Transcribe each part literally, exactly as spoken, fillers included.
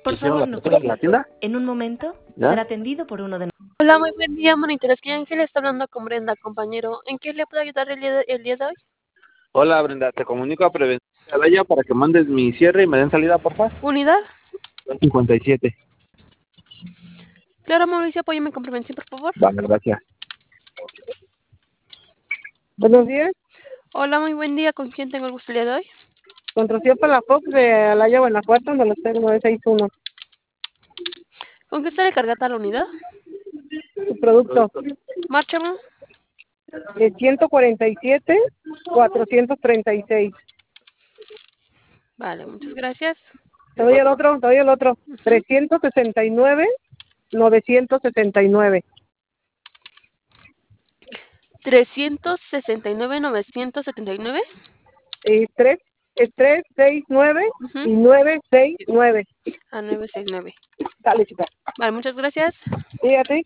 Por ¿Hicieron favor, la no apertura de la cuelgue. tienda? En un momento ¿Ya? será atendido por uno de nosotros. Hola, muy buen día, monitores. ¿Qué Ángel está hablando con Brenda, compañero? ¿En qué le puedo ayudar el día de, el día de hoy? Hola, Brenda, te comunico a Prevención de Alaya para que mandes mi cierre y me den salida, por favor. ¿Unidad? cincuenta y siete. Claro, Mauricio, apóyame con prevención, por favor. Vale, gracias. Buenos días, Hola, muy buen día. ¿Con quién tengo el gusto el día de hoy? con Rocío Palafox de Alaya, Guanajuato, donde los tengo nueve seis uno. ¿Con qué está recargada la unidad? Su producto Márchame. es ciento cuarenta y siete, cuatrocientos treinta y seis. Vale, muchas gracias. Te doy el otro, te doy el otro. trescientos sesenta y nueve, novecientos setenta y nueve. trescientos sesenta y nueve, novecientos setenta y nueve. Y tres, es tres seis nueve Ujú. y nueve seis nueve. A nueve seis nueve. Dale, chica. Vale, muchas gracias. Fíjate.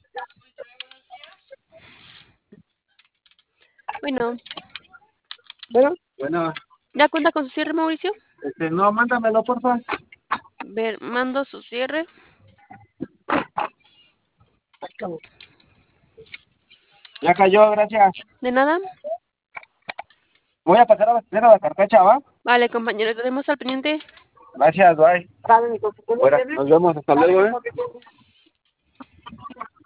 Bueno, Bueno, Bueno, ¿ya cuenta con su cierre, Mauricio? este, no, mándamelo, por favor. Ver, mando su cierre. Ya cayó, gracias. ¿De nada? Voy a pasar a hacer a la carcacha, ¿va? Vale, compañero, tenemos al pendiente. Gracias, bye. dale, Nico. Fuera, nos vemos, hasta luego, ¿eh?